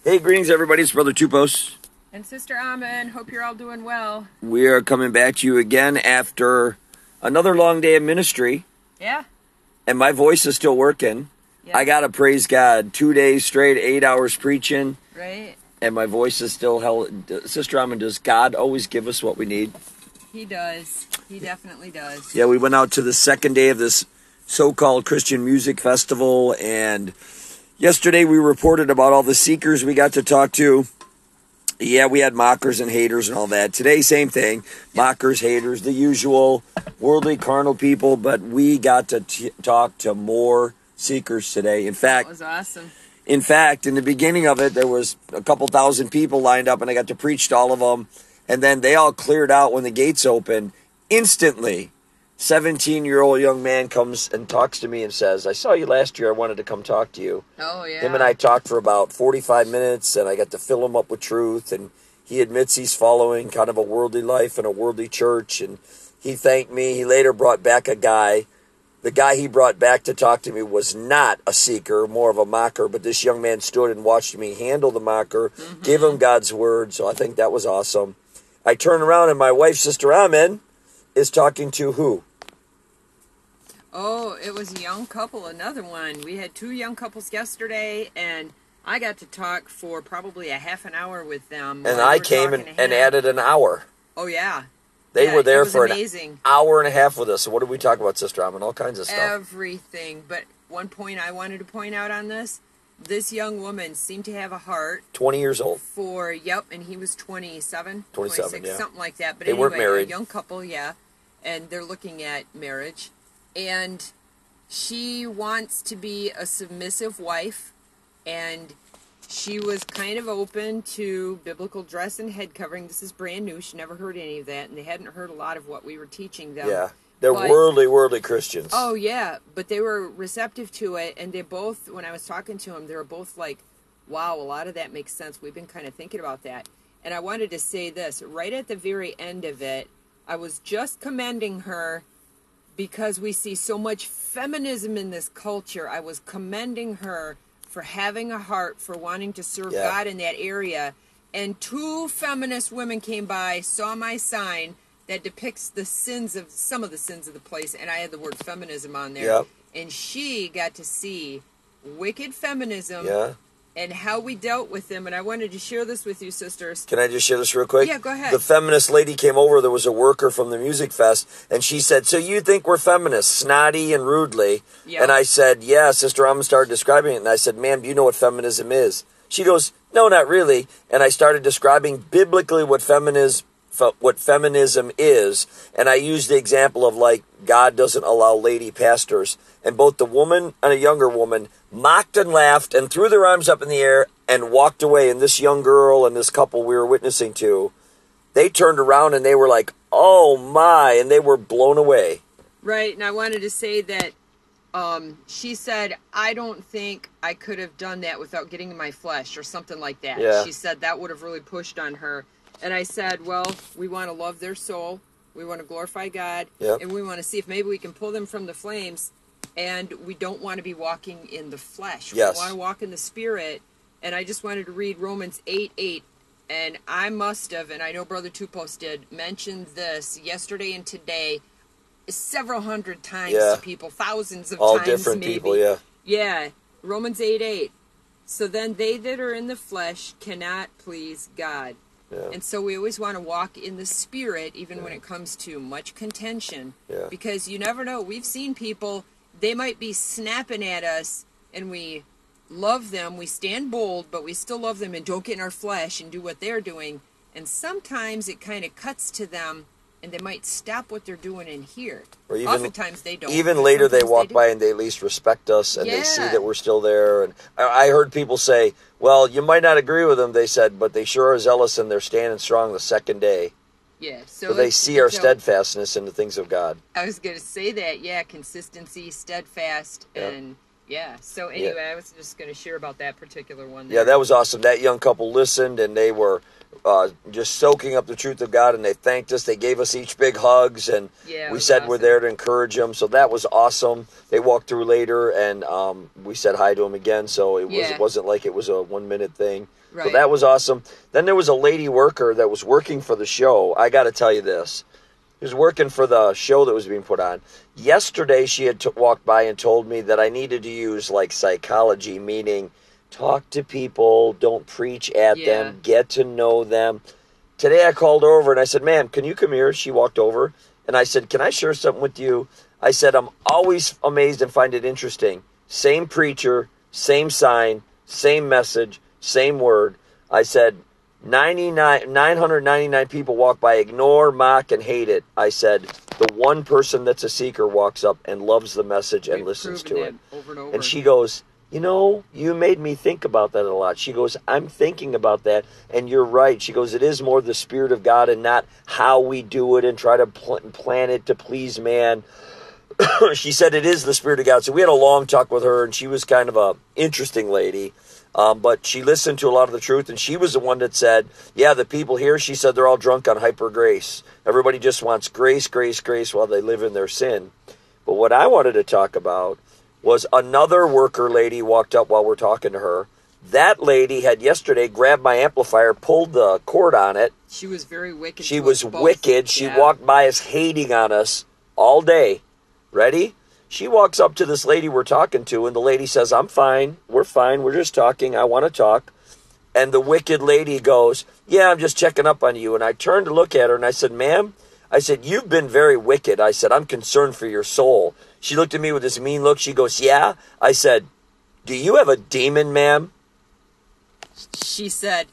Hey, greetings, everybody. It's Brother Tupos. And Sister Amen. Hope you're all doing well. We are coming back to you again after another long day of ministry. Yeah. And my voice is still working. Yeah. I got to praise God. 2 days straight, 8 hours preaching. Right. And my voice is still held. Sister Amen, does God always give us what we need? He does. He definitely does. Yeah, we went out to the second day of this so-called Christian music festival. And yesterday we reported about all the seekers we got to talk to. Yeah, we had mockers and haters and all that. Today, same thing. Mockers, haters, the usual worldly, carnal people. But we got to talk to more seekers today. In fact, that was awesome. In fact, in the beginning of it, there was a couple thousand people lined up, and I got to preach to all of them. And then they all cleared out when the gates opened. Instantly, 17-year-old young man comes and talks to me and says, I saw you last year. I wanted to come talk to you. Oh, yeah. Him and I talked for about 45 minutes, and I got to fill him up with truth. And he admits he's following kind of a worldly life and a worldly church. And he thanked me. He later brought back a guy. The guy he brought back to talk to me was not a seeker, more of a mocker. But this young man stood and watched me handle the mocker, give him God's word. So I think that was awesome. I turn around, and my wife, Sister Amen, is talking to who? Oh, it was a young couple, another one. We had two young couples yesterday, and I got to talk for probably a half an hour with them. And I came and added an hour. Oh, yeah. They were there for amazing. An hour and a half with us. So what did we talk about, Sister Amen? All kinds of stuff. Everything. But one point I wanted to point out on this young woman seemed to have a heart. 20 years old. And he was 27, 26, yeah. Something like that. But they anyway, weren't married. A young couple, yeah. And they're looking at marriage. And she wants to be a submissive wife, and she was kind of open to biblical dress and head covering. This is brand new. She never heard any of that, and they hadn't heard a lot of what we were teaching them. Yeah, they're worldly Christians. Oh, yeah, but they were receptive to it, and they both, when I was talking to them, they were both like, wow, a lot of that makes sense. We've been kind of thinking about that. And I wanted to say this, right at the very end of it, I was just commending her because we see so much feminism in this culture. I was commending her for having a heart, for wanting to serve God in that area. And two feminist women came by, saw my sign that depicts some of the sins of the place, and I had the word feminism on there. Yep. And she got to see wicked feminism and how we dealt with them. And I wanted to share this with you, sisters. Can I just share this real quick? Yeah, go ahead. The feminist lady came over. There was a worker from the music fest, and she said, so you think we're feminists, snotty and rudely? Yep. And I said, yeah. Sister Amen started describing it, and I said, ma'am, do you know what feminism is? She goes, no, not really. And I started describing biblically what feminism is, and I used the example of, like, God doesn't allow lady pastors. And both the woman and a younger woman mocked and laughed and threw their arms up in the air and walked away. And this young girl and this couple we were witnessing to, they turned around and they were like, oh my, and they were blown away. Right, and I wanted to say that she said, I don't think I could have done that without getting in my flesh or something like that. Yeah. She said that would have really pushed on her. And I said, well, we want to love their soul. We want to glorify God. Yep. And we want to see if maybe we can pull them from the flames. And we don't want to be walking in the flesh. Yes. We want to walk in the Spirit. And I just wanted to read Romans 8:8. And I must have, and I know Brother Tupos did, mentioned this yesterday and today several hundred times to people, thousands of all times different maybe. people, yeah. Yeah, Romans 8:8. So then they that are in the flesh cannot please God. Yeah. And so we always want to walk in the Spirit, even when it comes to much contention. Yeah. Because you never know. We've seen people, they might be snapping at us, and we love them. We stand bold, but we still love them and don't get in our flesh and do what they're doing. And sometimes it kind of cuts to them, and they might stop what they're doing in here. Or even, oftentimes they don't. Even later they walk by and they at least respect us, and they see that we're still there. And I heard people say, well, you might not agree with them, they said, but they sure are zealous and they're standing strong the second day. Yeah. So they see our steadfastness in the things of God. I was going to say that, consistency, steadfast, and Yeah. So anyway, I was just going to share about that particular one. Yeah, that was awesome. That young couple listened, and they were just soaking up the truth of God, and they thanked us. They gave us each big hugs, and we said awesome. We're there to encourage them. So that was awesome. They walked through later, and we said hi to them again. So it wasn't like it was a 1 minute thing. Right. So that was awesome. Then there was a lady worker that was working for the show. I got to tell you this. She was working for the show that was being put on. Yesterday, she had walked by and told me that I needed to use like psychology, meaning talk to people, don't preach at them, get to know them. Today, I called her over and I said, ma'am, can you come here? She walked over and I said, can I share something with you? I said, I'm always amazed and find it interesting. Same preacher, same sign, same message, same word. I said, 999 people walk by, ignore, mock, and hate it. I said, the one person that's a seeker walks up and loves the message and listens to it. Over and over. And she goes, you made me think about that a lot. She goes, I'm thinking about that, and you're right. She goes, it is more the Spirit of God and not how we do it and try to plan it to please man. She said it is the Spirit of God. So we had a long talk with her, and she was kind of a interesting lady. But she listened to a lot of the truth, and she was the one that said, yeah, the people here, she said, they're all drunk on hyper grace. Everybody just wants grace, grace, grace while they live in their sin. But what I wanted to talk about was another worker lady walked up while we're talking to her. That lady had yesterday grabbed my amplifier, pulled the cord on it. She was very wicked. She was wicked. She walked by us hating on us all day. Ready? She walks up to this lady we're talking to, and the lady says, I'm fine. We're fine. We're just talking. I want to talk. And the wicked lady goes, yeah, I'm just checking up on you. And I turned to look at her, and I said, ma'am, I said, you've been very wicked. I said, I'm concerned for your soul. She looked at me with this mean look. She goes, yeah. I said, do you have a demon, ma'am? She said,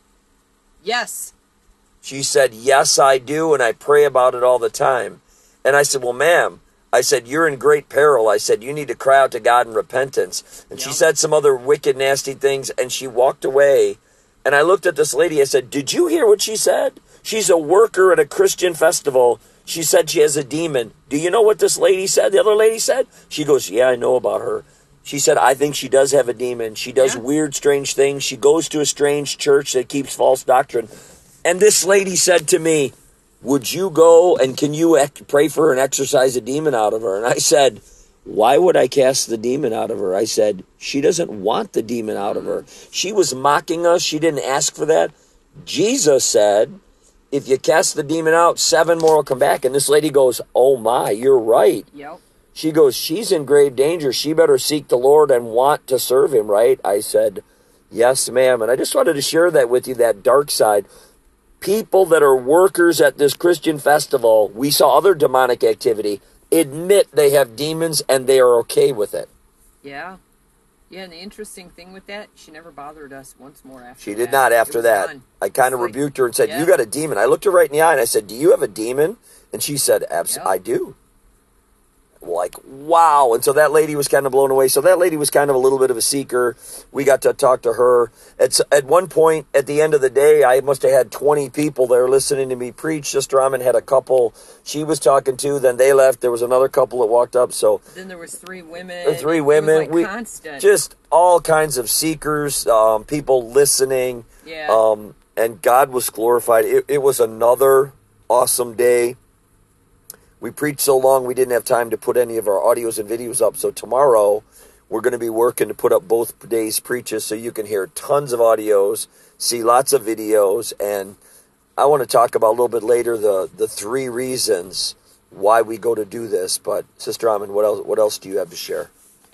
yes. She said, yes, I do, and I pray about it all the time. And I said, well, ma'am, I said, you're in great peril. I said, you need to cry out to God in repentance. And she said some other wicked, nasty things, and she walked away. And I looked at this lady. I said, did you hear what she said? She's a worker at a Christian festival. She said she has a demon. Do you know what this lady said? The other lady said? She goes, yeah, I know about her. She said, I think she does have a demon. She does weird, strange things. She goes to a strange church that keeps false doctrine. And this lady said to me, would you go and can you pray for her and exorcise a demon out of her? And I said, why would I cast the demon out of her? I said, she doesn't want the demon out of her. She was mocking us. She didn't ask for that. Jesus said, if you cast the demon out, 7 more will come back. And this lady goes, oh my, you're right. Yep. She goes, she's in grave danger. She better seek the Lord and want to serve him, right? I said, yes, ma'am. And I just wanted to share that with you, that dark side. People that are workers at this Christian festival, we saw other demonic activity, admit they have demons and they are okay with it. Yeah. Yeah, and the interesting thing with that, she never bothered us once more after that. She did not after that. Fun. I kind of rebuked her and said, you got a demon. I looked her right in the eye and I said, do you have a demon? And she said, I do. Like, wow. And so that lady was kind of blown away. So that lady was kind of a little bit of a seeker. We got to talk to her. At one point, at the end of the day, I must have had 20 people there listening to me preach. Sister Amin had a couple she was talking to. Then they left. There was another couple that walked up. So then there was 3 women. 3 women. It was like constant. Just all kinds of seekers, people listening. Yeah. And God was glorified. It was another awesome day. We preached so long we didn't have time to put any of our audios and videos up. So tomorrow we're going to be working to put up both days' preaches so you can hear tons of audios, see lots of videos. And I want to talk about a little bit later the 3 reasons why we go to do this. But Sister Amin, what else do you have to share?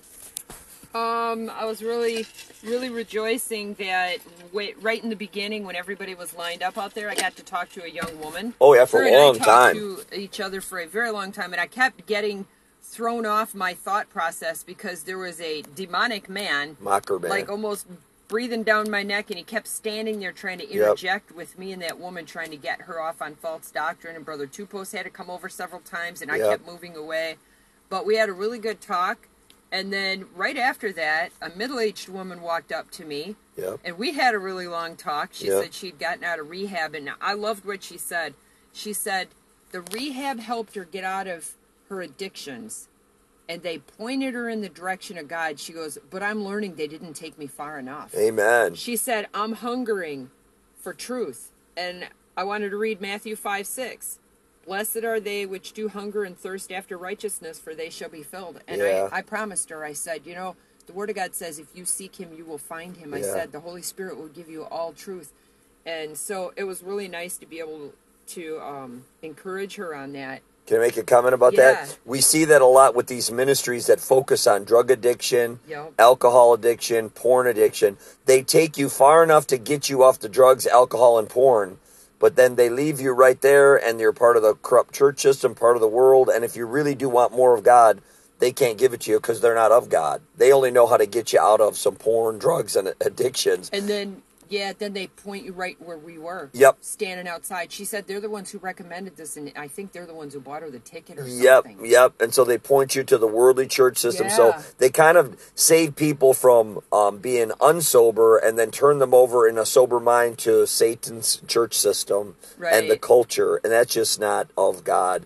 I was really rejoicing that right in the beginning when everybody was lined up out there, I got to talk to a young woman. Oh, yeah, for a long time. We talked to each other for a very long time, and I kept getting thrown off my thought process because there was a demonic man, mocker man, like almost breathing down my neck, and he kept standing there trying to interject with me and that woman, trying to get her off on false doctrine. And Brother Tupos had to come over several times, and I kept moving away. But we had a really good talk. And then right after that, a middle-aged woman walked up to me, and we had a really long talk. She said she'd gotten out of rehab, and I loved what she said. She said the rehab helped her get out of her addictions, and they pointed her in the direction of God. She goes, but I'm learning they didn't take me far enough. Amen. She said, I'm hungering for truth. And I wanted to read Matthew 5:6. Blessed are they which do hunger and thirst after righteousness, for they shall be filled. And I promised her, I said, you know, the Word of God says, if you seek Him, you will find Him. I said, the Holy Spirit will give you all truth. And so it was really nice to be able to encourage her on that. Can I make a comment about that? We see that a lot with these ministries that focus on drug addiction, alcohol addiction, porn addiction. They take you far enough to get you off the drugs, alcohol, and porn, but then they leave you right there, and you're part of the corrupt church system, part of the world, and if you really do want more of God, they can't give it to you because they're not of God. They only know how to get you out of some porn, drugs, and addictions. And then... yeah, then they point you right where we were. Yep. Standing outside. She said they're the ones who recommended this, and I think they're the ones who bought her the ticket or something. Yep. And so they point you to the worldly church system. Yeah. So they kind of save people from being unsober and then turn them over in a sober mind to Satan's church system and the culture. And that's just not of God.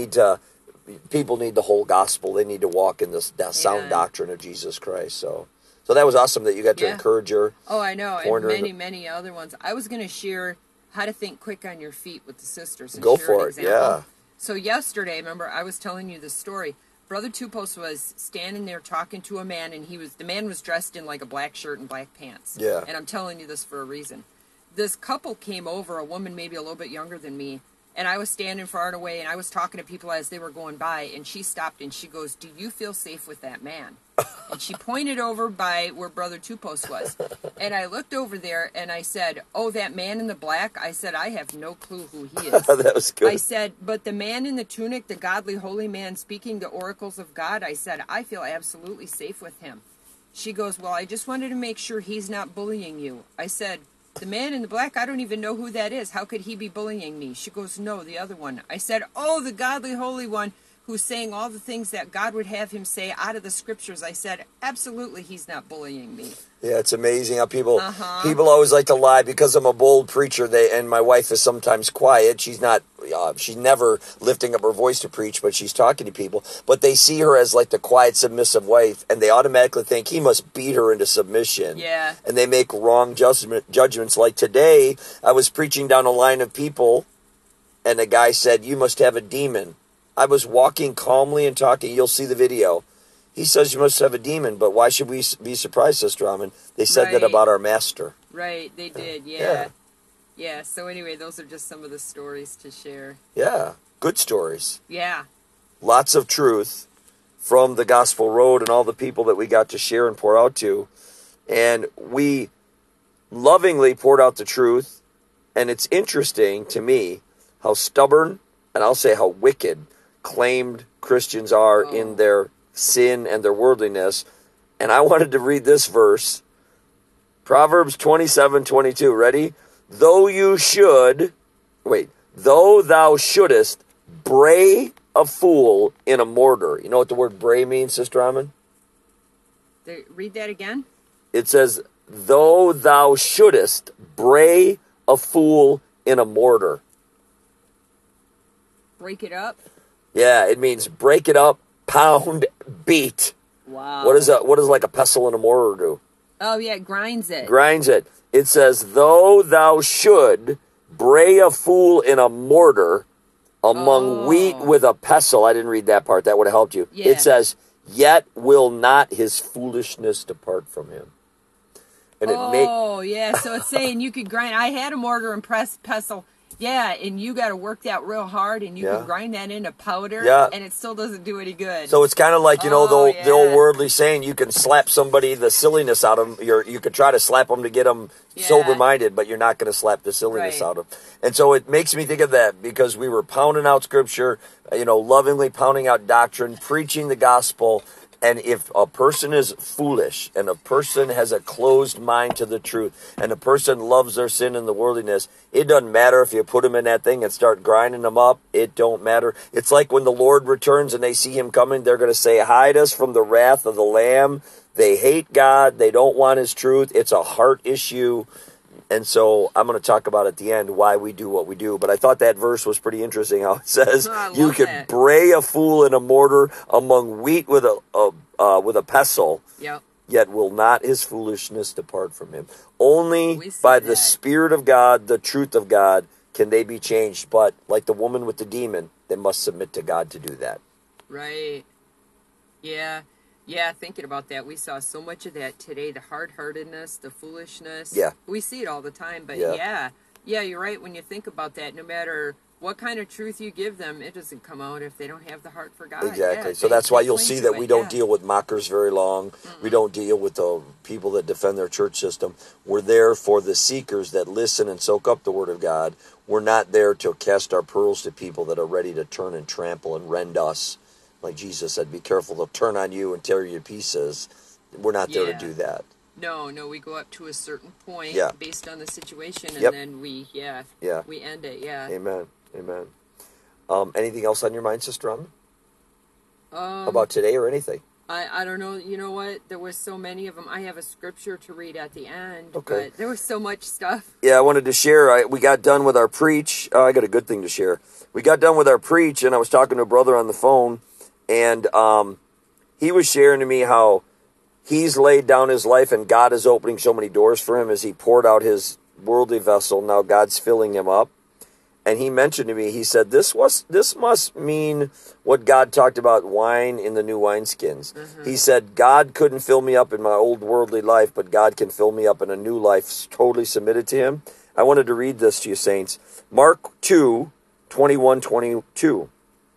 People need the whole gospel. They need to walk in that sound doctrine of Jesus Christ. So that was awesome that you got to encourage her. Oh, I know. And many other ones. I was going to share how to think quick on your feet with the sisters. And go for it, yeah. So yesterday, remember, I was telling you the story. Brother Tupos was standing there talking to a man, and the man was dressed in like a black shirt and black pants. Yeah. And I'm telling you this for a reason. This couple came over, a woman maybe a little bit younger than me, and I was standing far and away, and I was talking to people as they were going by, and she stopped, and she goes, do you feel safe with that man? And she pointed over by where Brother Tupos was. And I looked over there, and I said, oh, that man in the black? I said, I have no clue who he is. That was good. I said, but the man in the tunic, the godly, holy man speaking the oracles of God, I said, I feel absolutely safe with him. She goes, well, I just wanted to make sure he's not bullying you. I said, the man in the black, I don't even know who that is. How could he be bullying me? She goes, no, the other one. I said, oh, the godly, holy one who's saying all the things that God would have him say out of the scriptures. I said, absolutely, he's not bullying me. Yeah, it's amazing how people always like to lie. Because I'm a bold preacher, and my wife is sometimes quiet. She's never lifting up her voice to preach, but she's talking to people. But they see her as like the quiet, submissive wife, and they automatically think he must beat her into submission. Yeah. And they make wrong judgments. Like today, I was preaching down a line of people, and a guy said, you must have a demon. I was walking calmly and talking. You'll see the video. He says you must have a demon, but why should we be surprised, Sister Raman? They said that about our master. Right, they did, yeah. So anyway, those are just some of the stories to share. Yeah, good stories. Yeah. Lots of truth from the Gospel Road and all the people that we got to share and pour out to. And we lovingly poured out the truth. And it's interesting to me how stubborn, and I'll say how wicked, claimed Christians are in their sin and their worldliness. And I wanted to read this verse, Proverbs 27:22. Ready? Though thou shouldest bray a fool in a mortar. You know what the word bray means, Sister Raman? Read that again. It says, though thou shouldest bray a fool in a mortar. Break it up? Yeah, it means break it up, pound, beat. Wow. What does like a pestle and a mortar do? Oh, yeah, it grinds it. Grinds it. It says, though thou should bray a fool in a mortar among wheat with a pestle. I didn't read that part. That would have helped you. Yeah. It says, yet will not his foolishness depart from him. And yeah. So it's saying you could grind. I had a mortar and pestle. Yeah, and you got to work that real hard, and you can grind that into powder, and it still doesn't do any good. So it's kind of like, the old worldly saying, you can slap somebody the silliness out of them. You could try to slap them to get them sober-minded, but you're not going to slap the silliness out of them. And so it makes me think of that, because we were pounding out Scripture, lovingly pounding out doctrine, preaching the gospel. And if a person is foolish, and a person has a closed mind to the truth, and a person loves their sin and the worldliness, it doesn't matter if you put them in that thing and start grinding them up. It don't matter. It's like when the Lord returns and they see him coming, they're going to say, hide us from the wrath of the Lamb. They hate God. They don't want his truth. It's a heart issue. And so I'm going to talk about at the end why we do what we do. But I thought that verse was pretty interesting. How it says you can bray a fool in a mortar among wheat with a pestle. Yep. Yet will not his foolishness depart from him. Only by the Spirit of God, the truth of God, can they be changed. But like the woman with the demon, they must submit to God to do that. Right. Yeah. Yeah, thinking about that, we saw so much of that today, the hard-heartedness, the foolishness. Yeah. We see it all the time, but yeah, you're right. When you think about that, no matter what kind of truth you give them, it doesn't come out if they don't have the heart for God. Exactly. So that's why you'll see that we don't deal with mockers very long. Mm-hmm. We don't deal with the people that defend their church system. We're there for the seekers that listen and soak up the Word of God. We're not there to cast our pearls to people that are ready to turn and trample and rend us. Like Jesus said, be careful, they'll turn on you and tear you to pieces. We're not there to do that. No, we go up to a certain point based on the situation, and then we end it, Amen. Anything else on your mind, Sister Anna? About today or anything? I don't know. You know what? There was so many of them. I have a scripture to read at the end, okay. But there was so much stuff. Yeah, I wanted to share. We got done with our preach. I got a good thing to share. We got done with our preach, and I was talking to a brother on the phone, and he was sharing to me how he's laid down his life, and God is opening so many doors for him as he poured out his worldly vessel. Now God's filling him up. And he mentioned to me, he said, this must mean what God talked about wine in the new wineskins. Mm-hmm. He said, God couldn't fill me up in my old worldly life, but God can fill me up in a new life, totally submitted to him. I wanted to read this to you, saints. Mark 2:21-22.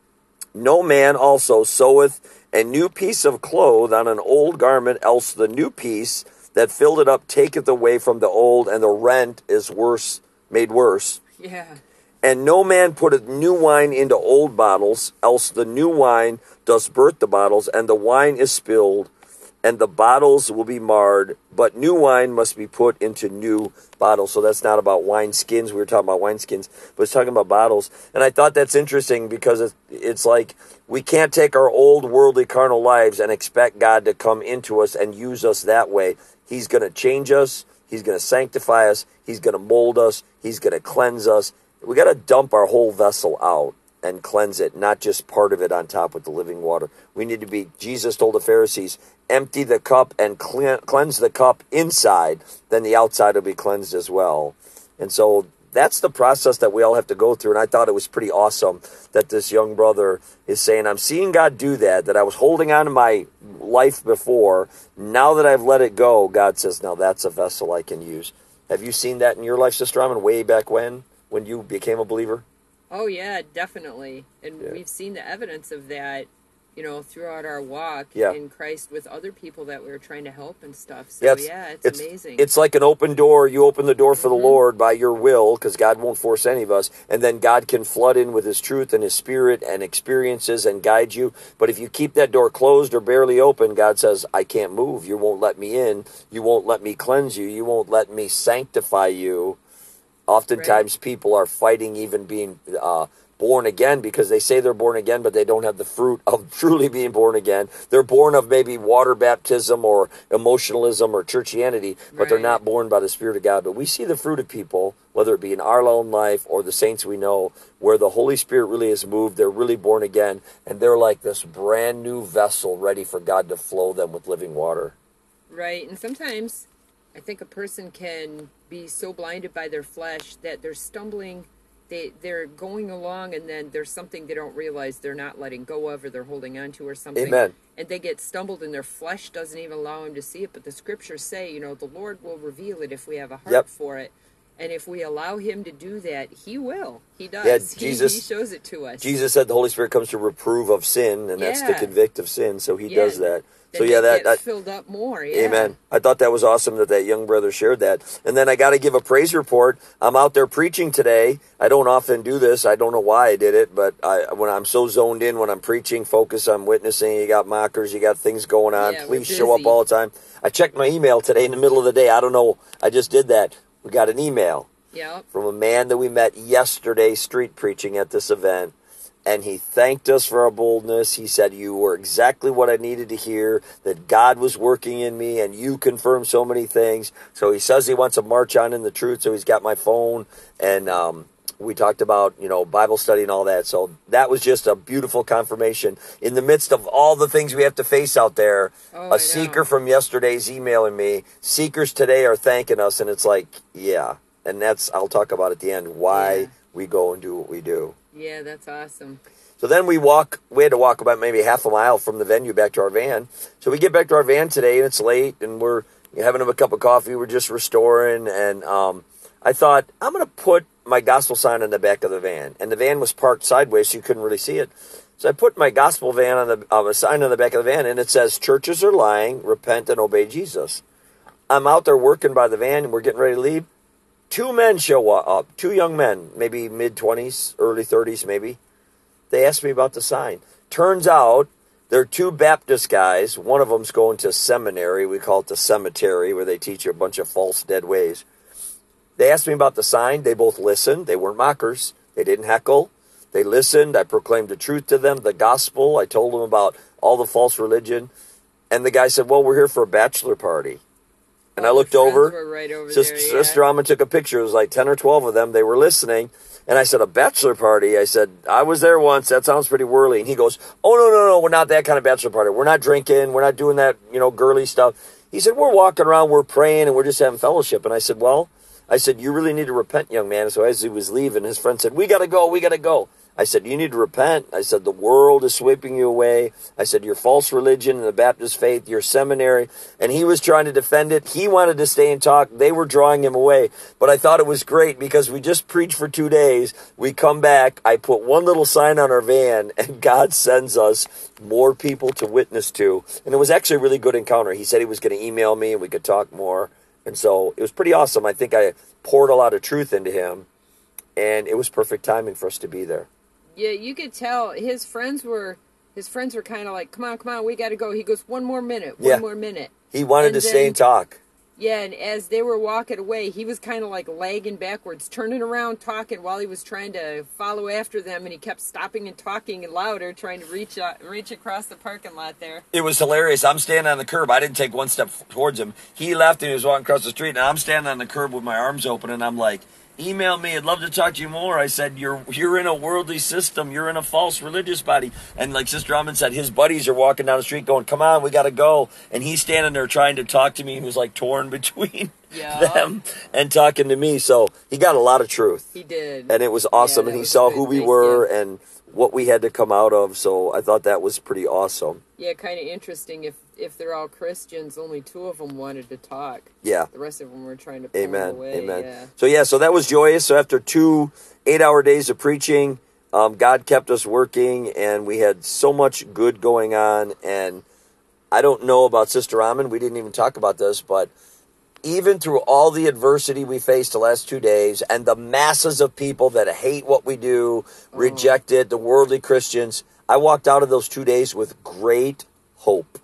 No man also seweth a new piece of cloth on an old garment, else the new piece that filled it up taketh away from the old, and the rent is made worse. Yeah. And no man putteth new wine into old bottles, else the new wine does burst the bottles, and the wine is spilled, and the bottles will be marred. But new wine must be put into new bottles. So that's not about wine skins. We were talking about wine skins, but it's talking about bottles. And I thought that's interesting because it's like we can't take our old worldly carnal lives and expect God to come into us and use us that way. He's going to change us. He's going to sanctify us. He's going to mold us. He's going to cleanse us. We got to dump our whole vessel out and cleanse it, not just part of it on top with the living water. We need to be, Jesus told the Pharisees, empty the cup and cleanse the cup inside, then the outside will be cleansed as well. And so that's the process that we all have to go through. And I thought it was pretty awesome that this young brother is saying, I'm seeing God do that I was holding on to my life before. Now that I've let it go, God says, now that's a vessel I can use. Have you seen that in your life, Sister Raman, way back when you became a believer? Oh, yeah, definitely. And we've seen the evidence of that, throughout our walk in Christ with other people that we were trying to help and stuff. So, it's amazing. It's like an open door. You open the door for the Lord by your will, because God won't force any of us. And then God can flood in with his truth and his spirit and experiences and guide you. But if you keep that door closed or barely open, God says, I can't move. You won't let me in. You won't let me cleanse you. You won't let me sanctify you. Oftentimes people are fighting even being born again because they say they're born again, but they don't have the fruit of truly being born again. They're born of maybe water baptism or emotionalism or churchianity, but they're not born by the Spirit of God. But we see the fruit of people, whether it be in our own life or the saints we know, where the Holy Spirit really has moved. They're really born again, and they're like this brand new vessel ready for God to flow them with living water. Right, and sometimes I think a person can be so blinded by their flesh that they're stumbling, they're going along, and then there's something they don't realize they're not letting go of or they're holding on to or something. Amen. And they get stumbled and their flesh doesn't even allow them to see it. But the scriptures say, the Lord will reveal it if we have a heart for it. And if we allow him to do that, he will. He does. Yeah, he shows it to us. Jesus said the Holy Spirit comes to reprove of sin, and that's to convict of sin. So he does that. So that filled up more. Yeah. Amen. I thought that was awesome that young brother shared that. And then I got to give a praise report. I'm out there preaching today. I don't often do this. I don't know why I did it, but when I'm so zoned in when I'm preaching, focused on witnessing, you got mockers, you got things going on. Please show up all the time. I checked my email today in the middle of the day. I don't know. I just did that. We got an email from a man that we met yesterday street preaching at this event. and he thanked us for our boldness. He said, you were exactly what I needed to hear, that God was working in me, and you confirmed so many things. So he says he wants to march on in the truth, so he's got my phone, and we talked about, Bible study and all that. So that was just a beautiful confirmation. In the midst of all the things we have to face out there, a seeker from yesterday's emailing me. Seekers today are thanking us, and it's like, yeah. And I'll talk about at the end, why we go and do what we do. Yeah, that's awesome. So then we had to walk about maybe half a mile from the venue back to our van. So we get back to our van today, and it's late, and we're having a cup of coffee. We're just restoring, and I thought, I'm going to put my gospel sign on the back of the van. And the van was parked sideways, so you couldn't really see it. So I put my gospel van on a sign on the back of the van, and it says, churches are lying, repent and obey Jesus. I'm out there working by the van, and we're getting ready to leave. 2 men show up, 2 young men, maybe mid-20s, early 30s maybe. They asked me about the sign. Turns out they're 2 Baptist guys. One of them's going to seminary. We call it the cemetery, where they teach you a bunch of false dead ways. They asked me about the sign. They both listened. They weren't mockers. They didn't heckle. They listened. I proclaimed the truth to them, the gospel. I told them about all the false religion. And the guy said, well, we're here for a bachelor party. And I looked over. Right over Sister Alma took a picture. It was like 10 or 12 of them. They were listening. And I said, a bachelor party? I said, I was there once. That sounds pretty whirly. And he goes, oh, no. We're not that kind of bachelor party. We're not drinking. We're not doing that, girly stuff. He said, we're walking around. We're praying. And we're just having fellowship. And I said, you really need to repent, young man. So as he was leaving, his friend said, we got to go. I said, you need to repent. I said, the world is sweeping you away. I said, your false religion and the Baptist faith, your seminary. And he was trying to defend it. He wanted to stay and talk. They were drawing him away. But I thought it was great because we just preached for 2 days. We come back. I put one little sign on our van, and God sends us more people to witness to. And it was actually a really good encounter. He said he was going to email me and we could talk more. And so it was pretty awesome. I think I poured a lot of truth into him, and it was perfect timing for us to be there. Yeah, you could tell his friends were kind of like, come on, we got to go. He goes, one more minute. He wanted to stay and talk. Yeah, and as they were walking away, he was kind of like lagging backwards, turning around, talking while he was trying to follow after them, and he kept stopping and talking louder, trying to reach across the parking lot there. It was hilarious. I'm standing on the curb. I didn't take one step towards him. He left and he was walking across the street, and I'm standing on the curb with my arms open, and I'm like, email me. I'd love to talk to you more. I said, you're in a worldly system. You're in a false religious body. And like Sister Almond said, his buddies are walking down the street going, come on, we got to go. And he's standing there trying to talk to me. He was like torn between them and talking to me. So he got a lot of truth. He did. And it was awesome. And he saw who we were and what we had to come out of. So I thought that was pretty awesome. Yeah, kind of interesting. If they're all Christians, only 2 of them wanted to talk. Yeah. The rest of them were trying to pull them away. Amen. Yeah. So that was joyous. So after 2 8-hour days of preaching, God kept us working, and we had so much good going on. And I don't know about Sister Raman. We didn't even talk about this, but even through all the adversity we faced the last 2 days and the masses of people that hate what we do, reject it, the worldly Christians, I walked out of those 2 days with great hope.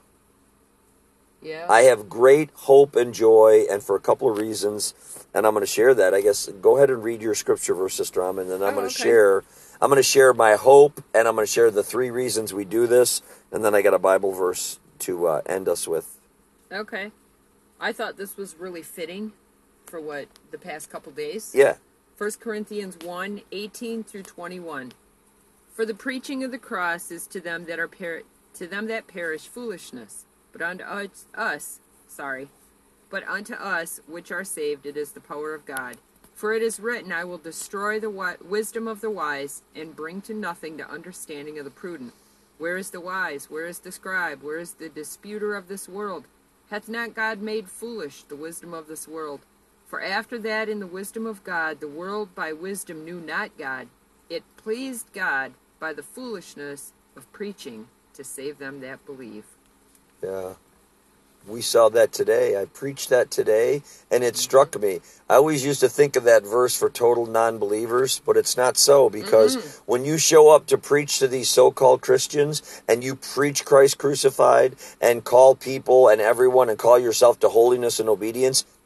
Yeah. I have great hope and joy, and for a couple of reasons, and I'm going to share that. I guess go ahead and read your scripture verse, Sister Amma, and then I'm going to share my hope, and I'm going to share the 3 reasons we do this, and then I got a Bible verse to end us with. Okay. I thought this was really fitting for the past couple days. Yeah. 1 Corinthians 1, 18 through 21. For the preaching of the cross is to them that perish foolishness, but unto us which are saved it is the power of God. For it is written, I will destroy the wisdom of the wise, and bring to nothing the understanding of the prudent. Where is the wise? Where is the scribe? Where is the disputer of this world? Hath not God made foolish the wisdom of this world? For after that in the wisdom of God the world by wisdom knew not God. It pleased God by the foolishness of preaching to save them that believe. Yeah. We saw that today. I preached that today, and it struck me. I always used to think of that verse for total non-believers, but it's not so, because when you show up to preach to these so-called Christians, and you preach Christ crucified, and call people and everyone, and call yourself to holiness and obedience,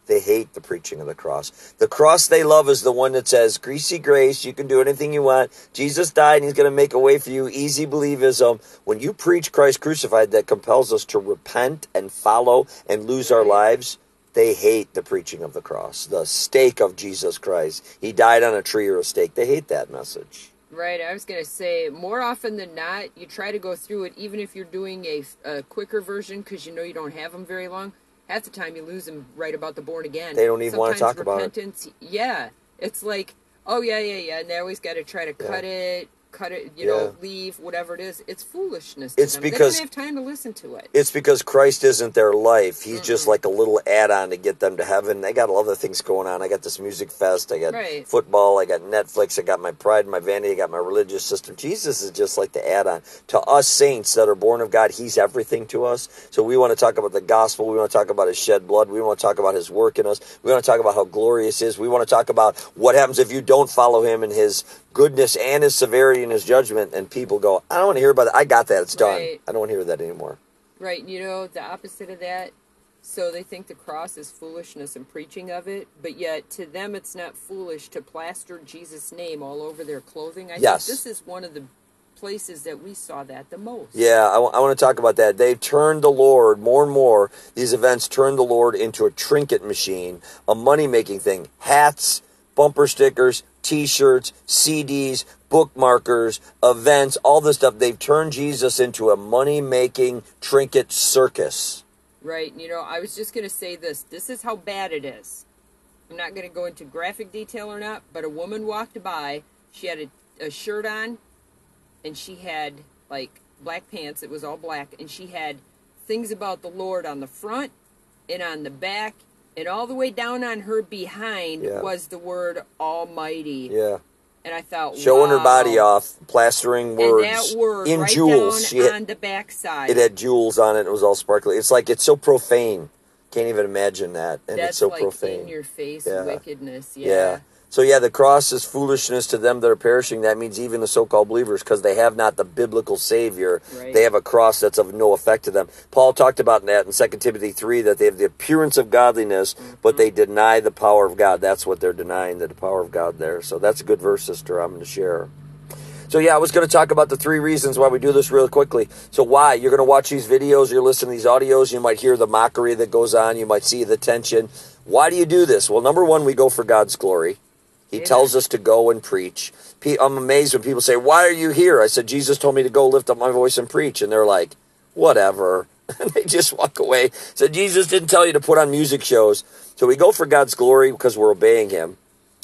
They hate the preaching of the cross. The cross they love is the one that says, greasy grace, you can do anything you want. Jesus died and he's going to make a way for you. Easy believism. When you preach Christ crucified, that compels us to repent and follow and lose our lives. They hate the preaching of the cross, the stake of Jesus Christ. He died on a tree or a stake. They hate that message. Right, I was going to say, more often than not, you try to go through it, even if you're doing a quicker version, because you know you don't have them very long. Half the time you lose them right about the born again. They don't even want to talk about it. Yeah, it's like, oh, yeah, and they always got to try to cut it, you know, leave, whatever it is. It's foolishness to them. Because they don't have time to listen to it. It's because Christ isn't their life. He's just like a little add-on to get them to heaven. They got other things going on. I got this music fest. I got football. I got Netflix. I got my pride and my vanity. I got my religious system. Jesus is just like the add-on. To us saints that are born of God, he's everything to us. So we want to talk about the gospel. We want to talk about his shed blood. We want to talk about his work in us. We want to talk about how glorious he is. We want to talk about what happens if you don't follow him and his goodness and his severity and his judgment, and people go, I don't want to hear about that. I got that. It's done. I don't want to hear that anymore. Right. You know, the opposite of that. So they think the cross is foolishness and preaching of it, but yet to them it's not foolish to plaster Jesus' name all over their clothing. I think this is one of the places that we saw that the most. Yeah, I want to talk about that. They've turned the Lord, more and more, these events turn the Lord into a trinket machine, a money-making thing. Hats, bumper stickers, T-shirts, CDs, bookmarkers, events, all this stuff. They've turned Jesus into a money-making trinket circus. Right. You know, I was just going to say this. This is how bad it is. I'm not going to go into graphic detail or not, but a woman walked by. She had a shirt on, and she had, like, black pants. It was all black. And she had things about the Lord on the front and on the back. And all the way down on her behind was the word Almighty. Yeah. And I thought, showing her body off, plastering words. And that word in right jewels. Down on the backside. It had jewels on it. It was all sparkly. It's like, it's so profane. Can't even imagine that. And that's it's so like profane. In your face wickedness. Yeah. So yeah, the cross is foolishness to them that are perishing. That means even the so-called believers, because they have not the biblical Savior. Right. They have a cross that's of no effect to them. Paul talked about that in 2 Timothy 3, that they have the appearance of godliness, but they deny the power of God. That's what they're denying, the power of God there. So that's a good verse, sister, I'm going to share. So yeah, I was going to talk about the 3 reasons why we do this real quickly. So why? You're going to watch these videos, you're listening to these audios, you might hear the mockery that goes on, you might see the tension. Why do you do this? Well, number one, we go for God's glory. He tells us to go and preach. I'm amazed when people say, why are you here? I said, Jesus told me to go lift up my voice and preach. And they're like, whatever. And they just walk away. So Jesus didn't tell you to put on music shows. So we go for God's glory because we're obeying him.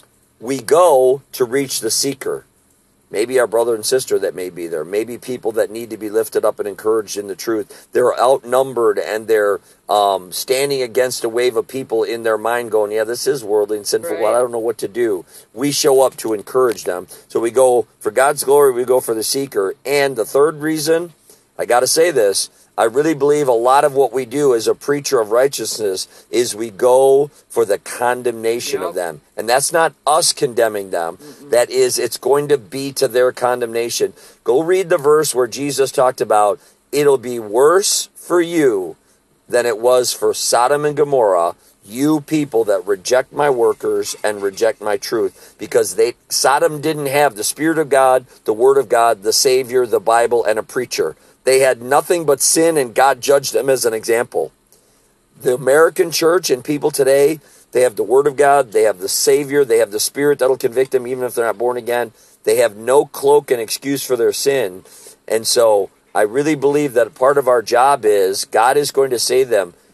We go to reach the seeker. Maybe our brother and sister that may be there. Maybe people that need to be lifted up and encouraged in the truth. They're outnumbered and they're standing against a wave of people in their mind going, yeah, this is worldly and sinful. Right. Well, I don't know what to do. We show up to encourage them. So we go for God's glory. We go for the seeker. And the third reason, I got to say this, I really believe a lot of what we do as a preacher of righteousness is we go for the condemnation of them. And that's not us condemning them. That is, it's going to be to their condemnation. Go read the verse where Jesus talked about, it'll be worse for you than it was for Sodom and Gomorrah, you people that reject my workers and reject my truth. Because Sodom didn't have the Spirit of God, the Word of God, the Savior, the Bible, and a preacher. They had nothing but sin, and God judged them as an example. The American church and people today, they have the Word of God, they have the Savior, they have the Spirit that'll convict them even if they're not born again. They have no cloak and excuse for their sin. And so I really believe that part of our job is God is going to say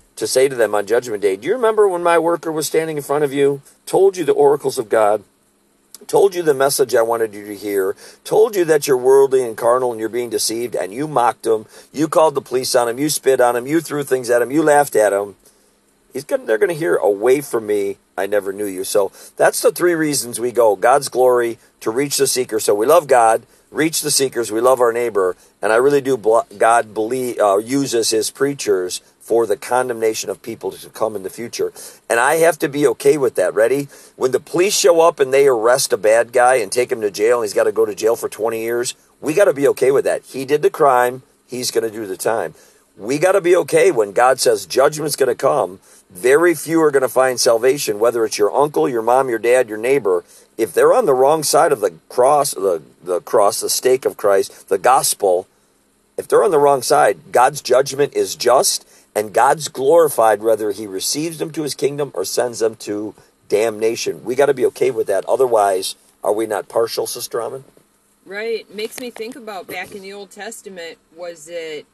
to them on Judgment Day, do you remember when my worker was standing in front of you, told you the oracles of God, told you the message I wanted you to hear, told you that you're worldly and carnal and you're being deceived, and you mocked him, you called the police on him, you spit on him, you threw things at him, you laughed at him. They're going to hear, away from me, I never knew you. So that's the 3 reasons we go. God's glory, to reach the seeker. So we love God, reach the seekers, we love our neighbor, and I really do God uses his preachers for the condemnation of people to come in the future. And I have to be okay with that. Ready? When the police show up and they arrest a bad guy and take him to jail, and he's got to go to jail for 20 years, we got to be okay with that. He did the crime. He's going to do the time. we got to be okay when God says judgment's going to come. Very few are going to find salvation, whether it's your uncle, your mom, your dad, your neighbor. If they're on the wrong side of the cross, the stake of Christ, the gospel, if they're on the wrong side, God's judgment is just, and God's glorified whether he receives them to his kingdom or sends them to damnation. We got to be okay with that. Otherwise, are we not partial, Sister Amin? Right. Makes me think about back in the Old Testament, was it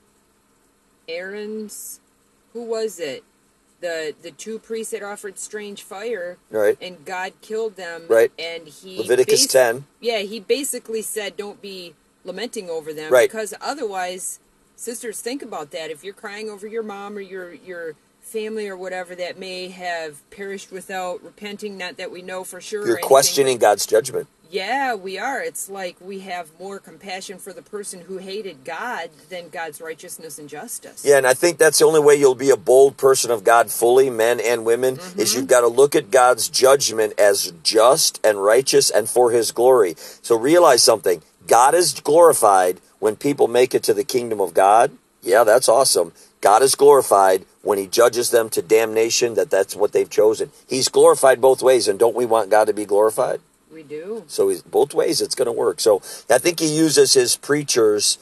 Aaron's, who was it? The two priests that offered strange fire, right? And God killed them, right? And he Leviticus 10. Yeah, he basically said, "Don't be lamenting over them, right? Because otherwise, sisters, think about that. If you're crying over your mom or your family or whatever that may have perished without repenting, not that we know for sure, you're questioning God's judgment. Yeah, we are. It's like we have more compassion for the person who hated God than God's righteousness and justice. Yeah, and I think that's the only way you'll be a bold person of God fully, men and women, is you've got to look at God's judgment as just and righteous and for his glory. So realize something. God is glorified when people make it to the kingdom of God. Yeah, that's awesome. God is glorified when he judges them to damnation, that's what they've chosen. He's glorified both ways, and don't we want God to be glorified? We do. So both ways it's going to work. So I think he uses his preachers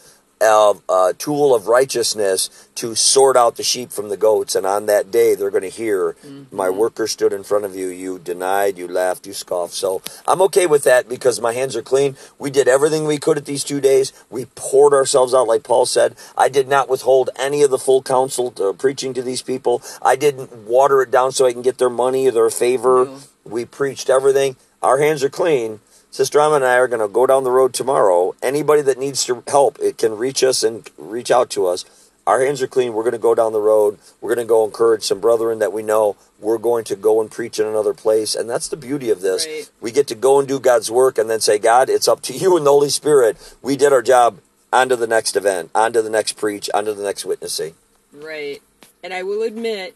tool of righteousness to sort out the sheep from the goats. And on that day, they're going to hear, my worker stood in front of you. You denied, you laughed, you scoffed. So I'm okay with that because my hands are clean. We did everything we could at these 2 days. We poured ourselves out, like Paul said. I did not withhold any of the full counsel preaching to these people. I didn't water it down so I can get their money or their favor. No. We preached everything. Our hands are clean. Sister Amma and I are going to go down the road tomorrow. Anybody that needs to help, it can reach us and reach out to us. Our hands are clean. We're going to go down the road. We're going to go encourage some brethren that we know. We're going to go and preach in another place. And that's the beauty of this. Right. We get to go and do God's work and then say, God, it's up to you and the Holy Spirit. We did our job. On to the next event, on to the next preach, on to the next witnessing. Right. And I will admit,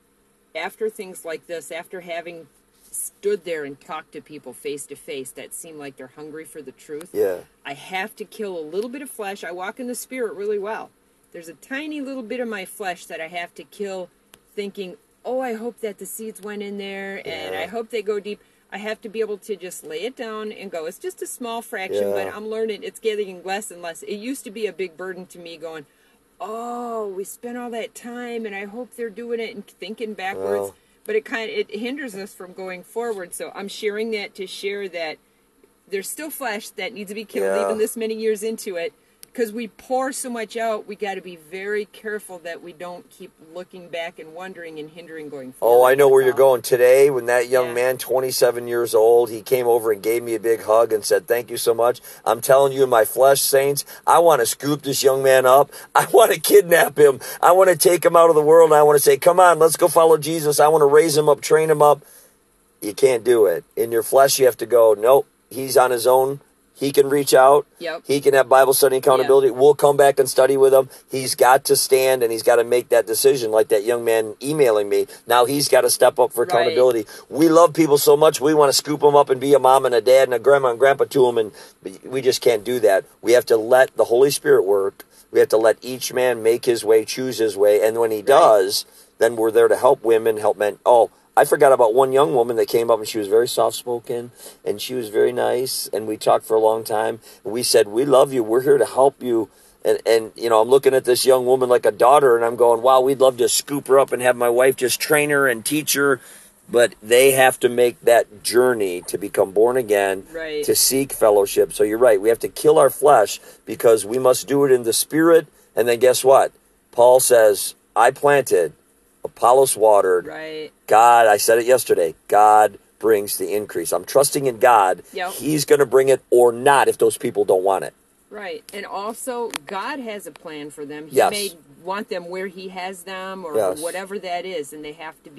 after things like this, after having stood there and talked to people face to face that seem like they're hungry for the truth. Yeah. I have to kill a little bit of flesh. I walk in the Spirit really well. There's a tiny little bit of my flesh that I have to kill thinking, oh, I hope that the seeds went in there and I hope they go deep. I have to be able to just lay it down and go. It's just a small fraction, but I'm learning it's getting less and less. It used to be a big burden to me going, oh, we spent all that time and I hope they're doing it and thinking backwards. Well, but it hinders us from going forward. So I'm sharing that to share that there's still flesh that needs to be killed even this many years into it. Because we pour so much out, we got to be very careful that we don't keep looking back and wondering and hindering going forward. Oh, I know where you're going. Today, when that young man, 27 years old, he came over and gave me a big hug and said, thank you so much. I'm telling you, in my flesh, saints, I want to scoop this young man up. I want to kidnap him. I want to take him out of the world. And I want to say, come on, let's go follow Jesus. I want to raise him up, train him up. You can't do it. In your flesh, you have to go, nope, he's on his own. He can reach out. Yep. He can have Bible study accountability. Yep. We'll come back and study with him. He's got to stand and he's got to make that decision, like that young man emailing me. Now he's got to step up for accountability. Right. We love people so much. We want to scoop them up and be a mom and a dad and a grandma and grandpa to them, and we just can't do that. We have to let the Holy Spirit work. We have to let each man make his way, choose his way. And when he does, then we're there to help women, help men. Oh, I forgot about one young woman that came up and she was very soft-spoken and she was very nice and we talked for a long time. We said, we love you. We're here to help you. And you know, I'm looking at this young woman like a daughter and I'm going, wow, we'd love to scoop her up and have my wife just train her and teach her. But they have to make that journey to become born again, to seek fellowship. So you're right. We have to kill our flesh because we must do it in the Spirit. And then guess what? Paul says, I planted, Apollos watered. Right. God, I said it yesterday, God brings the increase. I'm trusting in God. Yep. He's going to bring it or not if those people don't want it. Right. And also, God has a plan for them. He may want them where he has them or whatever that is, and they have to be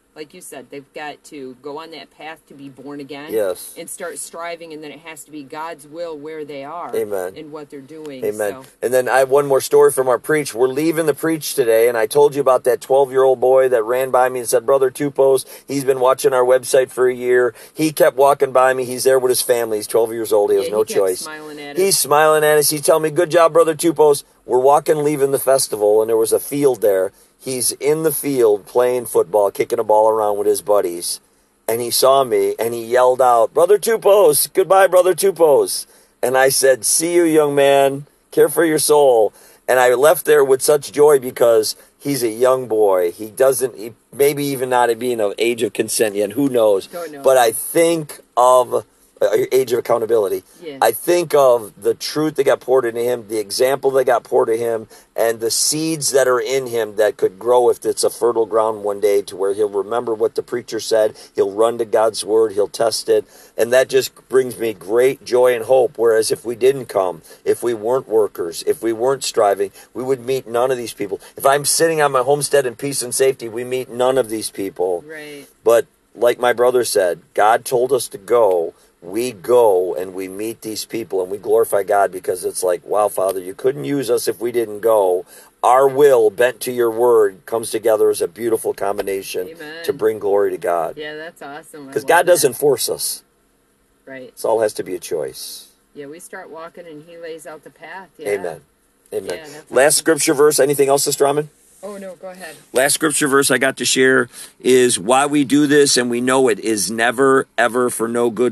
like you said, they've got to go on that path to be born again. Yes. And start striving, and then it has to be God's will where they are. Amen. And what they're doing. Amen. So. And then I have one more story from our preach. We're leaving the preach today, and I told you about that 12-year-old boy that ran by me and said, Brother Tupos, he's been watching our website for a year. He kept walking by me. He's there with his family. He's 12 years old. He has no choice. Smiling at us. He's smiling at us. He's telling me, good job, Brother Tupos. We're walking, leaving the festival, and there was a field there. He's in the field playing football, kicking a ball around with his buddies. And he saw me, and he yelled out, Brother Tupos, goodbye, Brother Tupos. And I said, see you, young man. Care for your soul. And I left there with such joy because he's a young boy. He maybe even not being of age of consent yet. Who knows? Don't know. But I think of age of accountability. Yeah. I think of the truth that got poured into him, the example that got poured to him, and the seeds that are in him that could grow if it's a fertile ground one day to where he'll remember what the preacher said. He'll run to God's word. He'll test it. And that just brings me great joy and hope. Whereas if we didn't come, if we weren't workers, if we weren't striving, we would meet none of these people. If I'm sitting on my homestead in peace and safety, we meet none of these people. Right. But like my brother said, God told us to go. We go and we meet these people and we glorify God because it's like, wow, Father, you couldn't use us if we didn't go. Our will bent to your word comes together as a beautiful combination. Amen. To bring glory to God. Yeah, that's awesome. Because God doesn't force us. Right. It all has to be a choice. Yeah, we start walking and he lays out the path. Yeah. Amen. Amen. Yeah, that's Last awesome. scripture verse. Anything else, Sister Rahman? Oh, no, go ahead. Last scripture verse I got to share is why we do this, and we know it is never, ever for no good.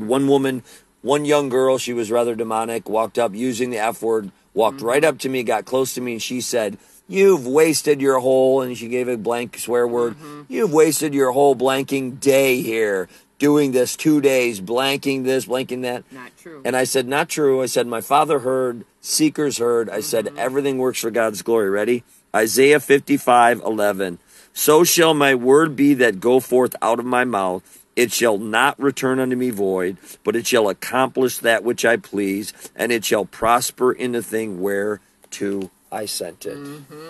One young girl, she was rather demonic, walked up using the F word, walked right up to me, got close to me, and she said, you've wasted your whole, and she gave a blank swear word, you've wasted your whole blanking day here, doing this 2 days, blanking this, blanking that. Not true. And I said, not true. I said, my Father heard, seekers heard. I said, everything works for God's glory. Ready? Isaiah 55:11. So shall my word be that go forth out of my mouth. It shall not return unto me void, but it shall accomplish that which I please, and it shall prosper in the thing whereto I sent it.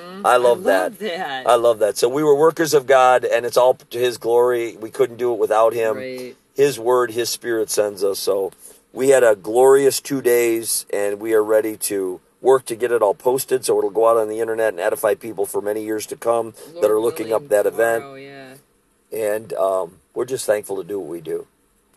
I love that. I love that. So we were workers of God, and it's all to his glory. We couldn't do it without him. Right. His word, his spirit sends us. So we had a glorious 2 days, and we are ready to work to get it all posted so it'll go out on the internet and edify people for many years to come that are looking up that event. Yeah. And we're just thankful to do what we do.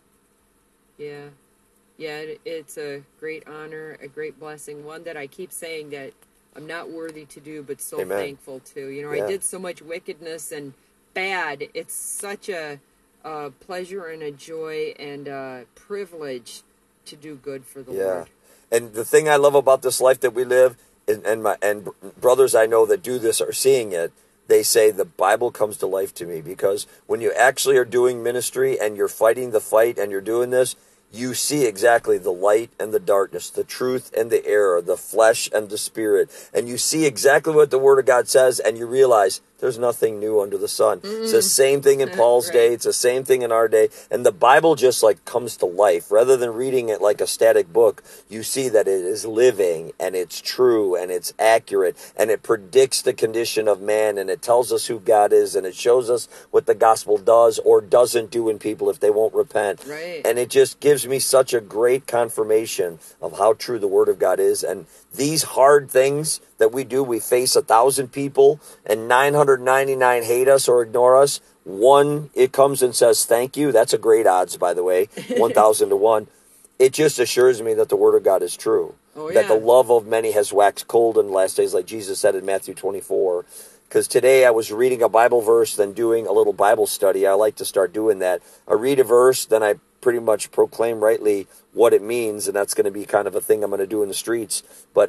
Yeah. Yeah, it's a great honor, a great blessing, one that I keep saying that I'm not worthy to do, but so Amen. thankful to. You know, Yeah. I did so much wickedness and bad. It's such a pleasure and a joy and a privilege to do good for the Lord. And the thing I love about this life that we live, and brothers I know that do this are seeing it, they say the Bible comes to life to me, because when you actually are doing ministry and you're fighting the fight and you're doing this, you see exactly the light and the darkness, the truth and the error, the flesh and the spirit. And you see exactly what the Word of God says, and you realize there's nothing new under the sun. It's the same thing in Paul's Right. day. It's the same thing in our day. And the Bible just like comes to life. Rather than reading it like a static book, you see that it is living, and it's true, and it's accurate, and it predicts the condition of man, and it tells us who God is, and it shows us what the gospel does or doesn't do in people if they won't repent. Right. And it just gives me such a great confirmation of how true the Word of God is. And these hard things that we do, we face 1,000 people and 999 hate us or ignore us. One, it comes and says thank you. That's a great odds, by the way, 1,000 to 1. It just assures me that the Word of God is true. Oh, That the yeah. love of many has waxed cold in the last days, like Jesus said in Matthew 24. Because today I was reading a Bible verse, then doing a little Bible study. I like to start doing that. I read a verse, then I pretty much proclaim rightly what it means, and that's going to be kind of a thing I'm going to do in the streets. But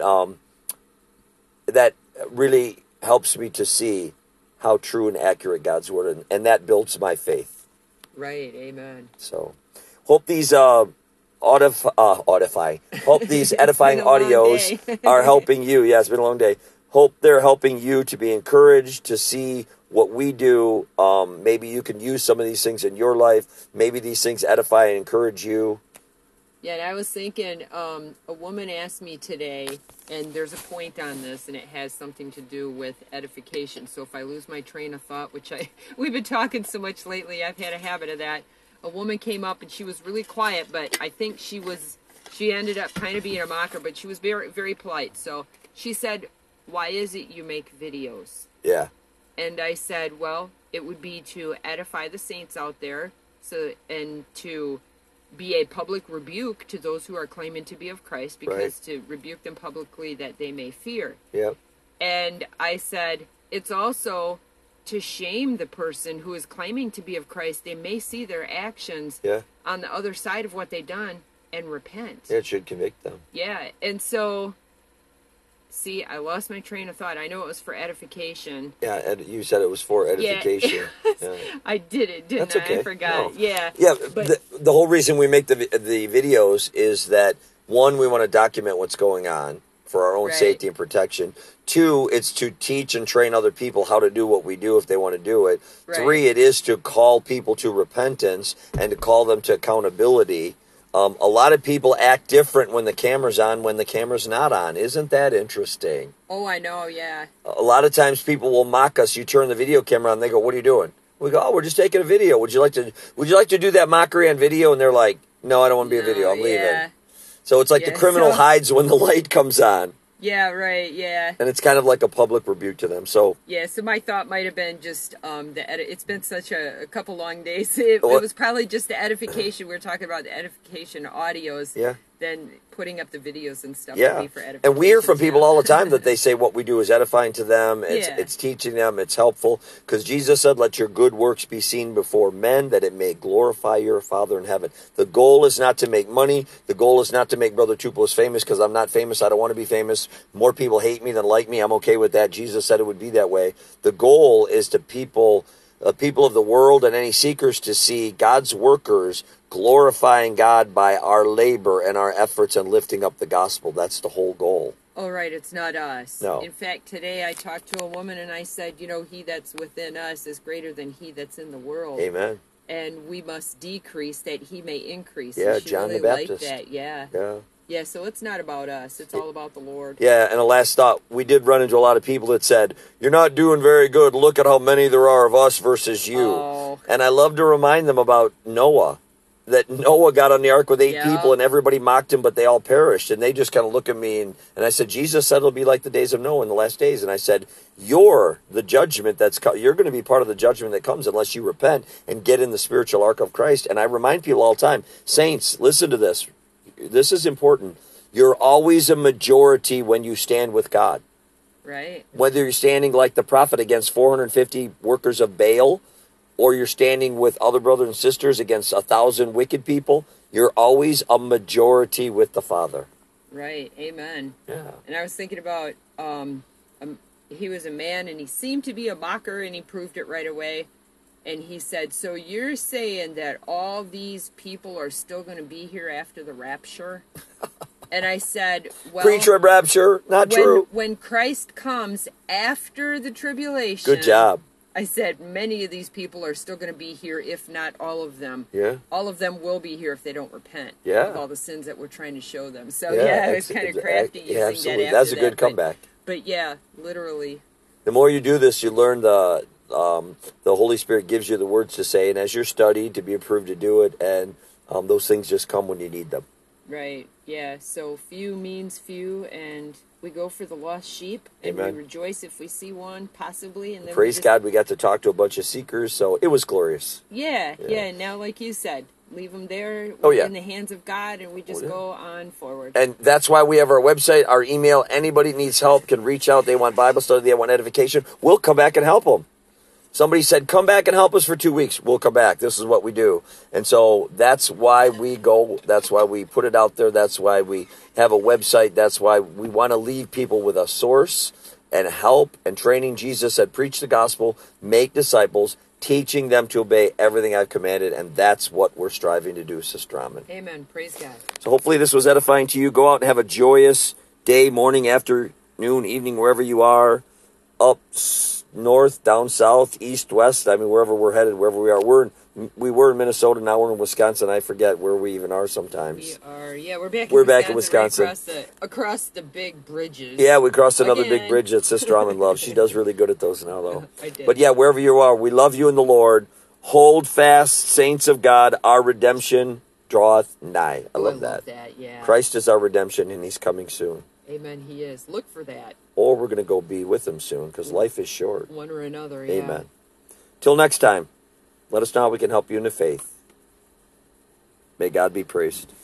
that really helps me to see how true and accurate God's Word is, and that builds my faith. Right. Amen. So, hope these hope these edifying It's been a long audios day. are helping you. Yeah, it's been a long day. Hope they're helping you to be encouraged, to see what we do. Maybe you can use some of these things in your life. Maybe these things edify and encourage you. Yeah, and I was thinking, a woman asked me today, and there's a point on this, and it has something to do with edification. So if I lose my train of thought, we've been talking so much lately, I've had a habit of that. A woman came up, and she was really quiet, but I think she ended up kind of being a mocker, but she was very, very polite. So she said, "Why is it you make videos?" Yeah. And I said, well, it would be to edify the saints out there, and to be a public rebuke to those who are claiming to be of Christ, because to rebuke them publicly that they may fear. Yep. And I said, it's also to shame the person who is claiming to be of Christ. They may see their actions on the other side of what they've done and repent. Yeah, it should convict them. Yeah, and so... See, I lost my train of thought. I know it was for edification. Yeah, you said it was for edification. Yeah. I did it, didn't That's okay. I? I forgot. No. Yeah. Yeah, but the whole reason we make the videos is that, one, we want to document what's going on for our own safety and protection. Two, it's to teach and train other people how to do what we do if they want to do it. Three, it is to call people to repentance and to call them to accountability. A lot of people act different when the camera's on, when the camera's not on. Isn't that interesting? Oh, I know, yeah. A lot of times people will mock us. You turn the video camera on, they go, "What are you doing?" We go, "Oh, we're just taking a video. Would you like to do that mockery on video?" And they're like, "No, I don't want to be a video. I'm leaving." So it's like the criminal hides when the light comes on. Yeah, right, yeah. And it's kind of like a public rebuke to them. So yeah, so my thought might have been just the edit. It's been such a couple long days. It was probably just the edification. We were talking about the edification audios. Yeah. Then putting up the videos and stuff. Yeah. Would be for edification. And we hear from people all the time that they say what we do is edifying to them. It's teaching them. It's helpful. Because Jesus said, "Let your good works be seen before men, that it may glorify your Father in heaven." The goal is not to make money. The goal is not to make Brother Tupoulos famous, because I'm not famous. I don't want to be famous. More people hate me than like me. I'm okay with that. Jesus said it would be that way. The goal is to people of the world and any seekers to see God's workers glorifying God by our labor and our efforts and lifting up the gospel. That's the whole goal. Oh, right. It's not us. No. In fact, today I talked to a woman and I said, he that's within us is greater than he that's in the world. Amen. And we must decrease that he may increase. Yeah, and she John really the Baptist. liked that. Yeah. Yeah. Yeah, so it's not about us. It's all about the Lord. Yeah, and a last thought. We did run into a lot of people that said, "You're not doing very good. Look at how many there are of us versus you." Oh. And I love to remind them about Noah. That Noah got on the ark with 8 people and everybody mocked him, but they all perished. And they just kind of look at me and I said, Jesus said it'll be like the days of Noah in the last days. And I said, you're the judgment you're going to be part of the judgment that comes unless you repent and get in the spiritual ark of Christ. And I remind people all the time, saints, listen to this. This is important. You're always a majority when you stand with God. Right. Whether you're standing like the prophet against 450 workers of Baal, or you're standing with other brothers and sisters against 1,000 wicked people, you're always a majority with the Father. Right. Amen. Yeah. And I was thinking about, he was a man and he seemed to be a mocker and he proved it right away. And he said, "So you're saying that all these people are still going to be here after the rapture?" And I said, well... Pre-trib rapture, not true. When Christ comes after the tribulation... Good job. I said, many of these people are still going to be here, if not all of them. Yeah. All of them will be here if they don't repent. Yeah. Of all the sins that we're trying to show them. So, it was kind of crafty using that absolutely. after That's a good comeback. But yeah, literally. The more you do this, you learn the Holy Spirit gives you the words to say, and as you're studied, to be approved to do it, and those things just come when you need them. Right, yeah. So few means few, and we go for the lost sheep, and Amen. we rejoice if we see one, possibly. And then Praise God, we got to talk to a bunch of seekers, so it was glorious. Yeah. And now, like you said, leave them there in the hands of God, and we just go on forward. And that's why we have our website, our email. Anybody needs help can reach out. They want Bible study, they want edification. We'll come back and help them. Somebody said, "Come back and help us for 2 weeks." We'll come back. This is what we do. And so that's why we go. That's why we put it out there. That's why we have a website. That's why we want to leave people with a source and help and training. Jesus said, "Preach the gospel, make disciples, teaching them to obey everything I've commanded." And that's what we're striving to do, Sister Amen. Amen. Praise God. So hopefully this was edifying to you. Go out and have a joyous day, morning, afternoon, evening, wherever you are. Up north, down south, east, west. I mean, wherever we're headed, wherever we are. We're in We were in Minnesota, now we're in Wisconsin. I forget where we even are sometimes. We're back in We're Wisconsin. back in Wisconsin. Right across the big bridges. Yeah, we crossed another Again. big bridge that Sister Almond loves. She does really good at those now, though. I did. But yeah, wherever you are, we love you in the Lord. Hold fast, saints of God. Our redemption draweth nigh. I love that. Yeah. Christ is our redemption, and he's coming soon. Amen, he is. Look for that. Or we're going to go be with him soon, because life is short. One or another, yeah. Amen. Till next time, let us know how we can help you in the faith. May God be praised.